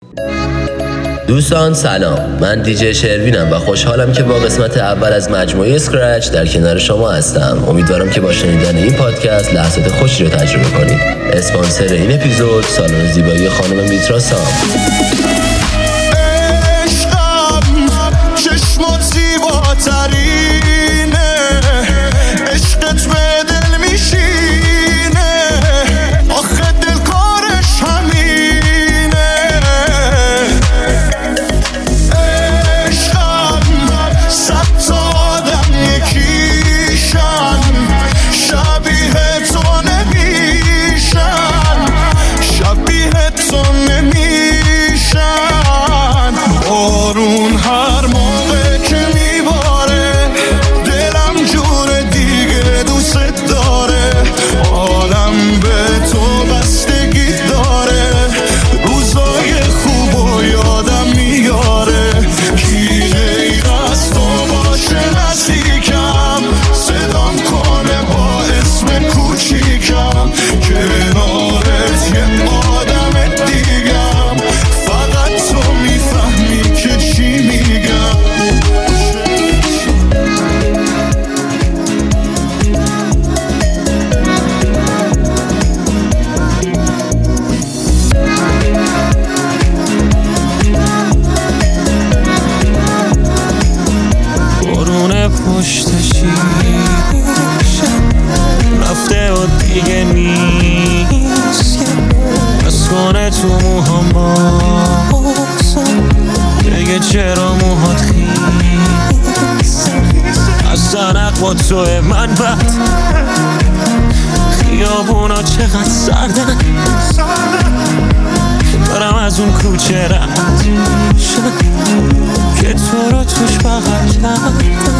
دوستان سلام، من دیجی شروینم و خوشحالم که با قسمت اول از مجموعه اسکرچ در کنار شما هستم. امیدوارم که با شنیدن این پادکست لحظات خوشی رو تجربه کنید. اسپانسر این اپیزود سالن زیبایی خانم میترا سام. عشقم چشمات زیباترینه، عشقت به دل میشینه، آخه دل کارش همینه. عشقم صد تا آدم یکیشن، شبیه تو نمیشن، شبیه تو نمیشن. بارون هر موقع که میباره دلم جور دیگه دوست داره، عالم به تو بستگی داره، روزای خوب و یادم میاره. کی غیر از تو باشه نزدیکم، صدام کنه با اسم کوچیکم، کنارت یه آدم دیگم، فقط تو میفهمی که چی میگم. بارون پشت شیشم رفته و دیگه نیست، بس کنه تو موهام باسم، دیگه چرا موهات خیس، از زنق با توه من بد، خیابونا چقدر سردن، دارم از اون کوچه رد شد که تو رو توش بغل کردم.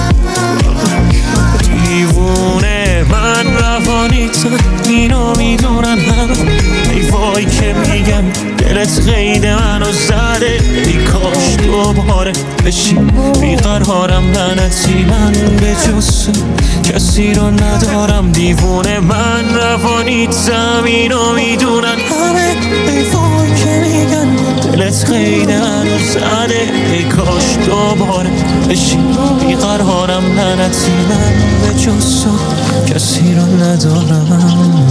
دیوونه من روانیتم، اینو میدونن همه، ای وای که میگم دلت قید منو زده، ای کاش دوباره بشی بیقرارم، لعنتی من به جز کسی رو ندارم. دیوونه من روانیتم، اینو میدونن همه، ای وای که میگن دلت قید منو زده، ای کاش دوباره بشی بیقرارم، لعنتی من به جز کسی رو ندارم.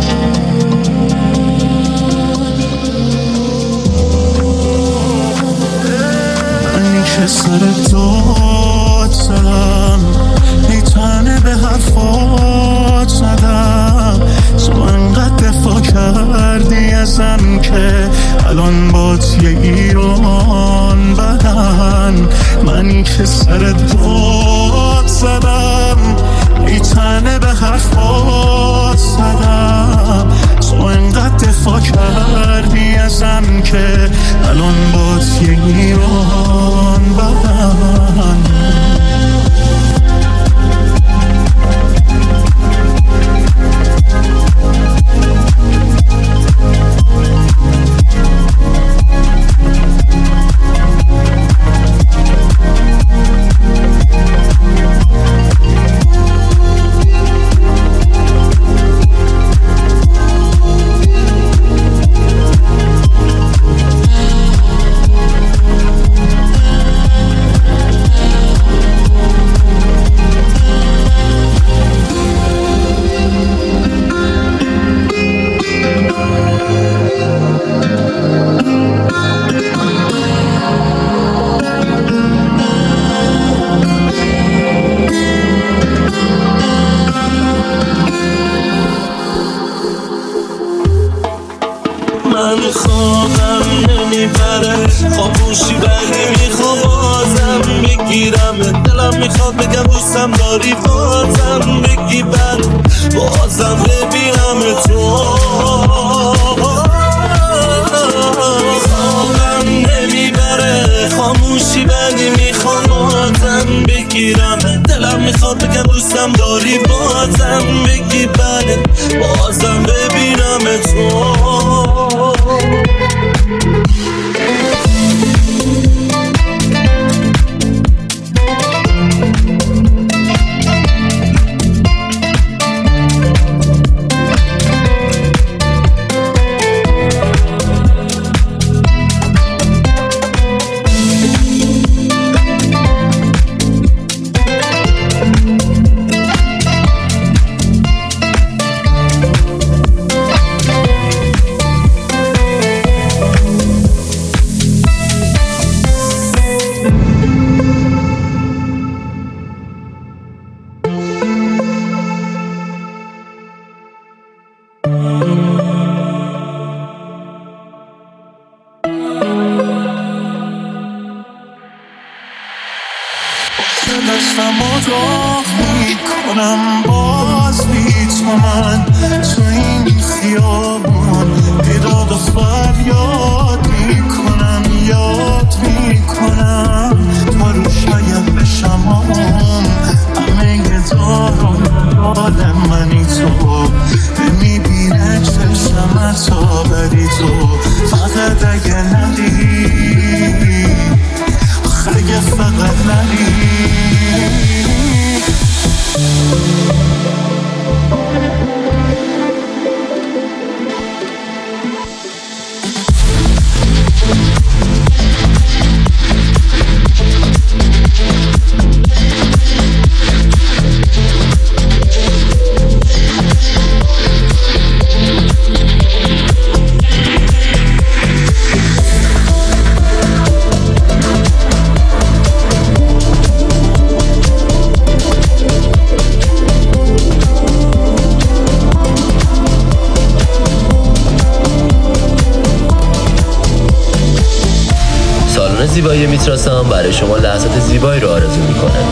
من که سر داد زدم، ای تنه به حرفات زدم، تو انقدر دفاع کردی ازم که الان بات یه ایران بدن. منی که سر داد زدم، ای تنه به حرفات زدم، تو انقدر دفاع کردی ازم که الان بات یه ایران بدن. من خواهم نمیبره خاموشی، ولی میخوام بازم بگیرم، دلم میخواد بگم دوستم داری، بازم بگی بر بازم ببینم تو. خواهم نمیبره خاموشی، ولی میخوام بازم بگیرم، دلم میخواد بگم دوستم داری، بازم بگی بله، بازم ببینم تو. دستم و داغ میکنم باز بی تو من تو این خیابون بیداد و فریاد میکنم یاد میکنم تا رو شاید بشم همه دارم یاد منی تو میبینه چشم تا بری تو فقط اگه ندی اگه فقط ندی زیبایی میتراسان برای شما لحظات زیبایی رو آرزو میکنه.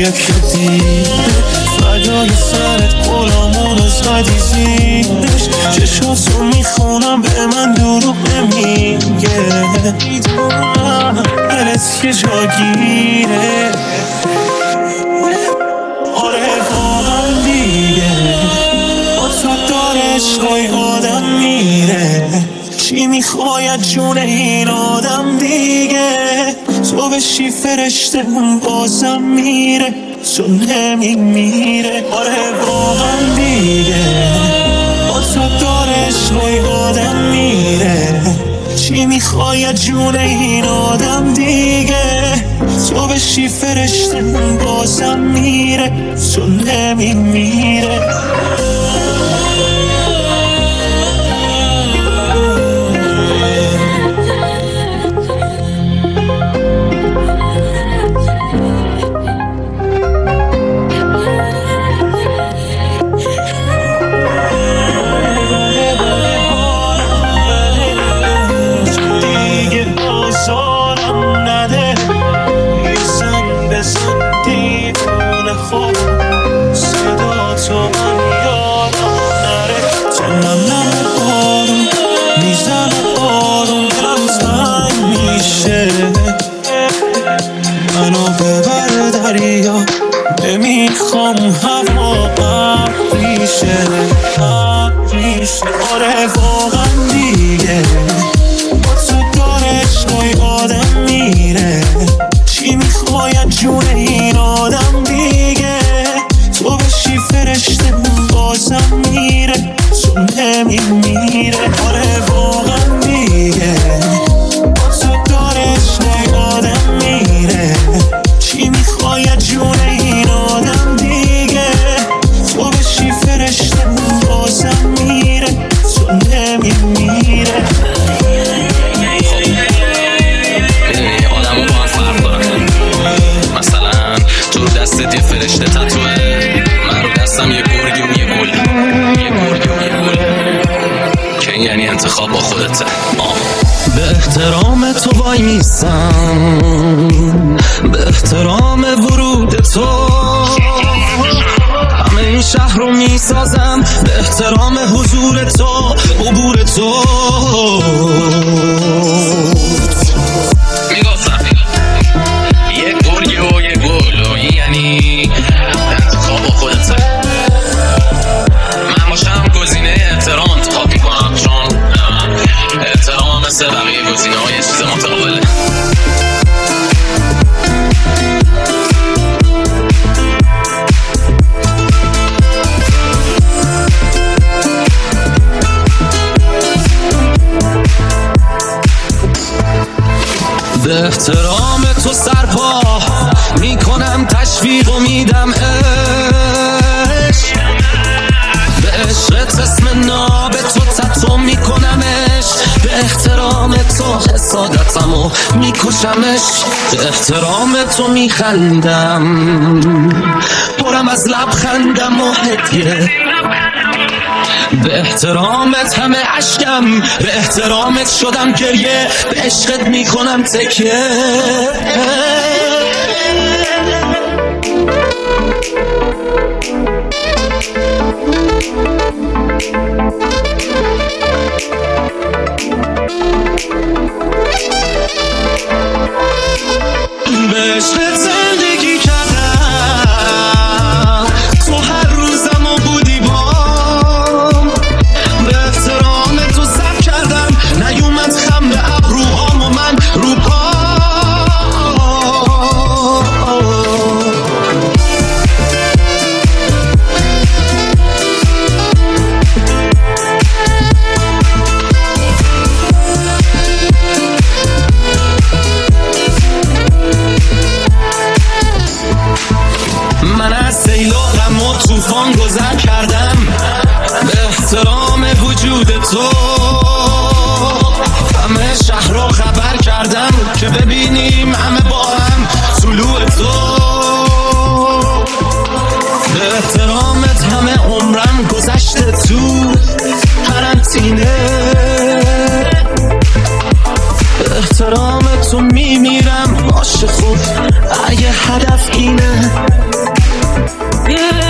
که دیده فدای سرت غلامون زدی زیرش چشاتو میخونم به من دروغ نمیگه میدونم دلت یه جاگیره آره واقعا دیگه با تو داره عشقای آدم میره چی میخواید جون این آدم دیگه تو بشی فرشته اون بازم میره تو نمیمیره آره واقعا دیگه با تو داره عشقای آدم میره چی میخواید جون این آدم دیگه تو بشی فرشته اون بازم میره تو نمیمیره صدا تو من یادم نره جنم آروم میزنه آروم دلم تنگ میشه منو ببر دریا نمیخوام هوا ریشه آره واقعا دیگه با تو داره عشقای آدم میره چی میخواید جون این آدم دیگه تو بشی فرشته اون بازم میره تو نمیمیره آره واقعا دیگه با تو داره عشقای آدم میره چی میخواید جون این آدم دیگه تو بشی فرشته اون بازم میره تو نمیمیره دستت یه فرشته تتوه من رو دستم یه گرگی و یه گل که یعنی انتخاب با خودته به احترام تو وای میسم به احترام ورود تو همه این شهر رو میسازم به احترام حضور تو عبور تو میگفتم یه گرگی و یه گل یعنی انتخاب با خودته من باشم گزینه احترام انتخاب میکنم چون احترام مثل بقیه گزینه های چیز متقابله به احترام تو سرپا میکنم تشویق و میدم عشق به عشقت اسم ناب تو تتو میکنمش به احترام تو حسادتم و میکشمش به احترام تو میخندم پرم از لبخندم و هدیه به احترامت همه عشقم به احترامت شدم گریه به عشقت میکنم تکیه به عشقت زندگی کردم تو هر روزم و بودی بام به احترام تو سب کردم نیومد خم به ابروهام و من رو پا هدف اینه.